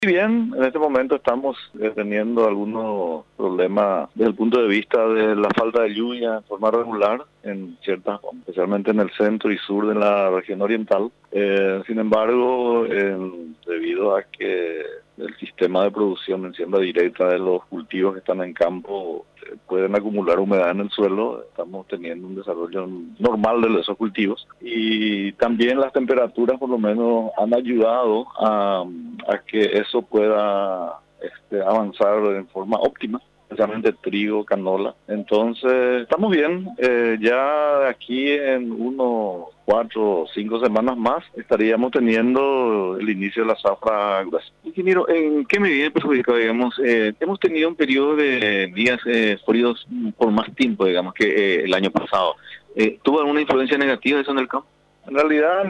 Si bien en este momento estamos teniendo algunos problemas desde el punto de vista de la falta de lluvia en forma regular en ciertas, especialmente en el centro y sur de la región oriental. Sin embargo, debido a que el sistema de producción en siembra directa de los cultivos que están en campo pueden acumular humedad en el suelo, estamos teniendo un desarrollo normal de esos cultivos, y también las temperaturas por lo menos han ayudado a que eso pueda avanzar en forma óptima, especialmente trigo, canola. Entonces, estamos bien. Ya de aquí en unos 4 o 5 semanas más estaríamos teniendo el inicio de la zafra gruesa. Ingeniero, ¿en qué medida perjudica, digamos? Hemos tenido un periodo de días fríos por más tiempo, digamos, que el año pasado. ¿Tuvo alguna influencia negativa eso en el campo? En realidad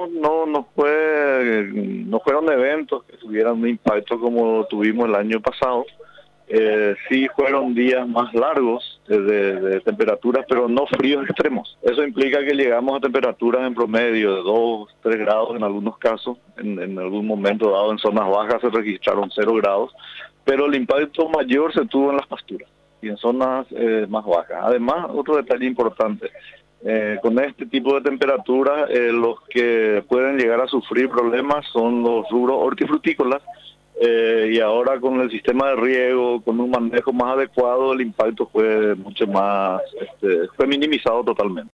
no fueron eventos que tuvieran un impacto como tuvimos el año pasado. Sí fueron días más largos de temperaturas, pero no fríos extremos. Eso implica que llegamos a temperaturas en promedio de 2, 3 grados en algunos casos. En algún momento dado en zonas bajas se registraron 0 grados, pero el impacto mayor se tuvo en las pasturas y en zonas más bajas. Además, otro detalle importante. Con este tipo de temperaturas, los que pueden llegar a sufrir problemas son los rubros hortifrutícolas, y ahora con el sistema de riego, con un manejo más adecuado, el impacto fue mucho más, fue minimizado totalmente.